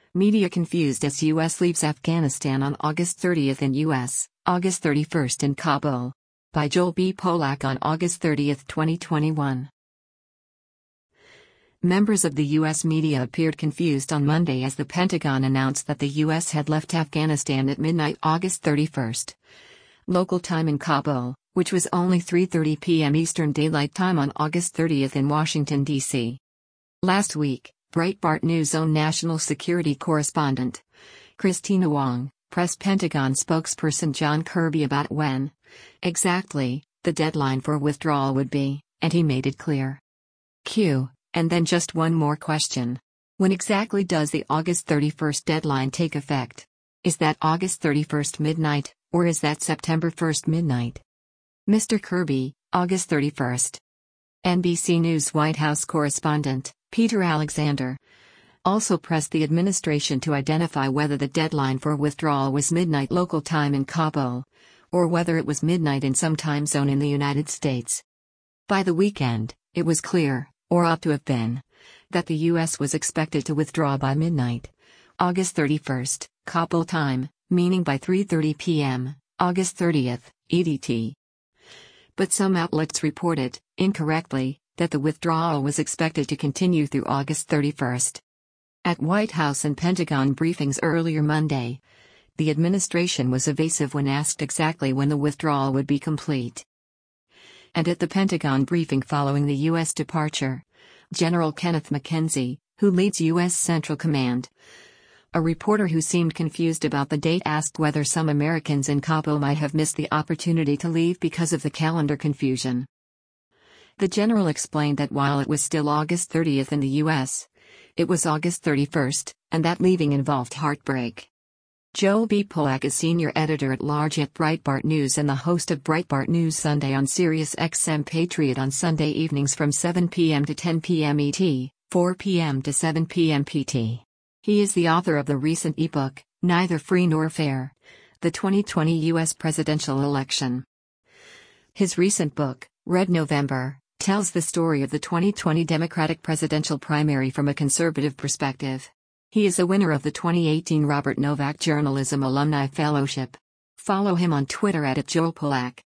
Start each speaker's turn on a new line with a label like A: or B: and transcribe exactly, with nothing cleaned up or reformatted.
A: Media confused as U S leaves Afghanistan on August thirtieth in U S, August thirty-first in Kabul. By Joel B. Polak on August thirtieth, twenty twenty-one. Members of the U S media appeared confused on Monday as the Pentagon announced that the U S had left Afghanistan at midnight August thirty-first. Local time in Kabul, which was only three thirty p m Eastern Daylight Time on August thirtieth in Washington, D C Last week, Breitbart News' own national security correspondent, Christina Wong, pressed Pentagon spokesperson John Kirby about when, exactly, the deadline for withdrawal would be, and he made it clear. Q. And then just one more question. When exactly does the August thirty-first deadline take effect? Is that August thirty-first midnight, or is that September first midnight? Mister Kirby, August thirty-first. N B C News White House correspondent, Peter Alexander, also pressed the administration to identify whether the deadline for withdrawal was midnight local time in Kabul, or whether it was midnight in some time zone in the United States. By the weekend, it was clear, or ought to have been, that the U S was expected to withdraw by midnight, August thirty-first, Kabul time, meaning by three thirty p m, August thirtieth, E D T. But some outlets reported, incorrectly, that the withdrawal was expected to continue through August thirty-first. At White House and Pentagon briefings earlier Monday, the administration was evasive when asked exactly when the withdrawal would be complete. And at the Pentagon briefing following the U S departure, General Kenneth McKenzie, who leads U S Central Command, a reporter who seemed confused about the date asked whether some Americans in Kabul might have missed the opportunity to leave because of the calendar confusion. The general explained that while it was still August thirtieth in the U S, it was August thirty-first, and that leaving involved heartbreak. Joel B. Polak is senior editor-at-large at Breitbart News and the host of Breitbart News Sunday on Sirius X M Patriot on Sunday evenings from seven p m to ten p m E T, four p m to seven p m P T. He is the author of the recent ebook, Neither Free Nor Fair: The twenty twenty U S Presidential Election. His recent book, Red November, tells the story of the twenty twenty Democratic presidential primary from a conservative perspective. He is a winner of the twenty eighteen Robert Novak Journalism Alumni Fellowship. Follow him on Twitter at Joel Polak.